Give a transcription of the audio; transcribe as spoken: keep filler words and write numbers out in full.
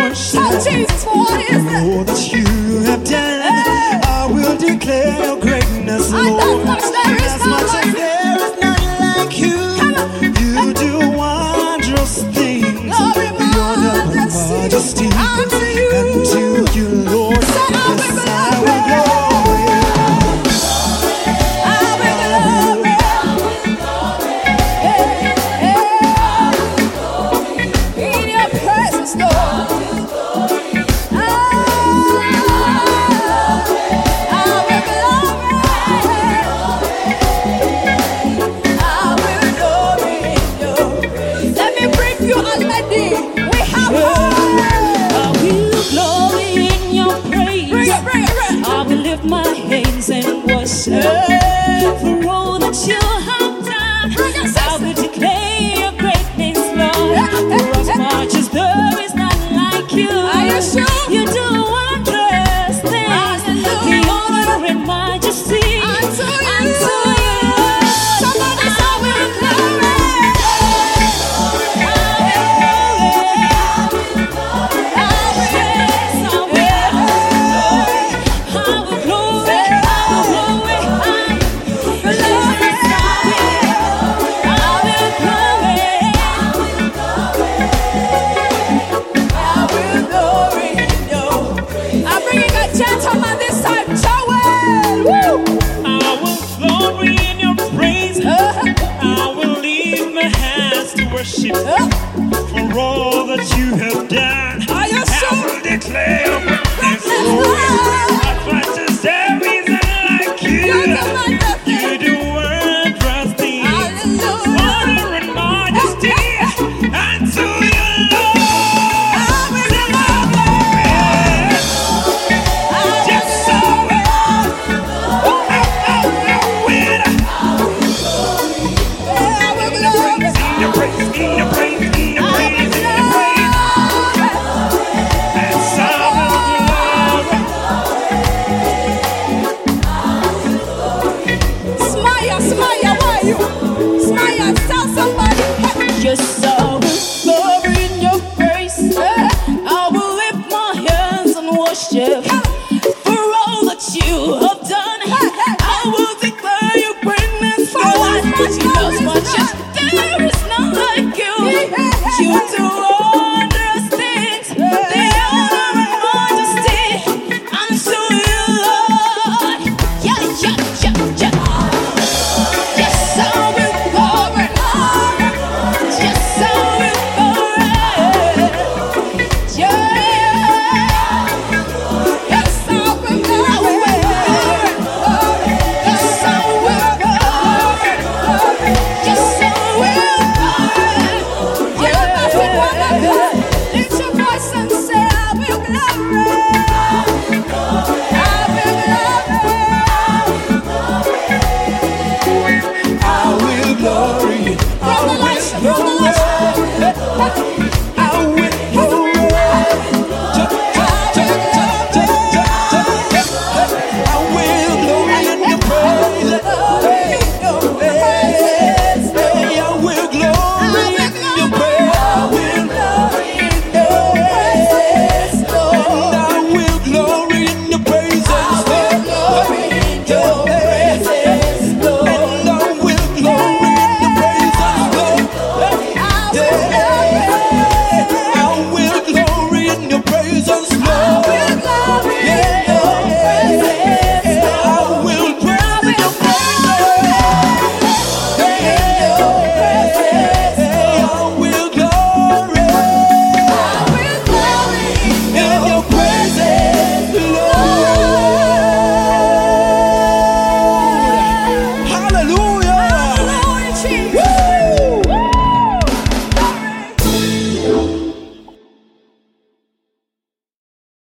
worship. Oh, Jesus, what is For all it? that you have done, Hey. I will declare your greatness, And Lord. that much there is As none much like as you. there is none like you, Come on. you do wondrous things. Glory, Your majesty, majesty unto you. unto you, Lord. Say, I will Yes, I will glory. I will glory. Hey, hey. In your presence, Lord. Ah, I will glory. I will glory in you. Let me bring you a lady. We have I will glory in your praise. Bring it, bring it, bring it. I will lift my hands and worship for all that you have done. Bring it, sister. I will declare your greatness, Lord. Yeah, yeah, For as yeah. much as there is none like you, Are you sure? you do wondrous things. The honor and majesty Unto you. unto you. Somebody say, I will glory. I will glory in you. I'm bringing a gentleman this time, Joel. Woo! I will glory in your praise. Uh, I will leave my hands to worship uh, for all that you have done. Are you I sure? will declare your greatness, Let's Lord. go. As much as there is none like you, You're the wonderful. you do wondrous things. Hallelujah. Honor and majesty unto you, Lord. I will glory. I will Yes, I glory. will. I will. Yeah, I will glory. In your praise, in your praise, in your I praise, will in your praise. glory. Yes, I will. Smile, smile, why you? Smile, tell somebody. Hey. Yes, I will glory in your grace. I will lift my hands and worship for all that you have done. I will declare your greatness, Lord. As much as there is none like you, you do wondrous things. The honor and majesty unto you, Lord. Yeah, yeah, yeah, yeah. Yes, I will glory. Yes, I will glory. Yeah. Yes, I will glory. Yes, I will glory. Yes, I will glory. Yeah. Lift your voice and say, I will glory. I will glory. I will glory. From the lights, from the lights.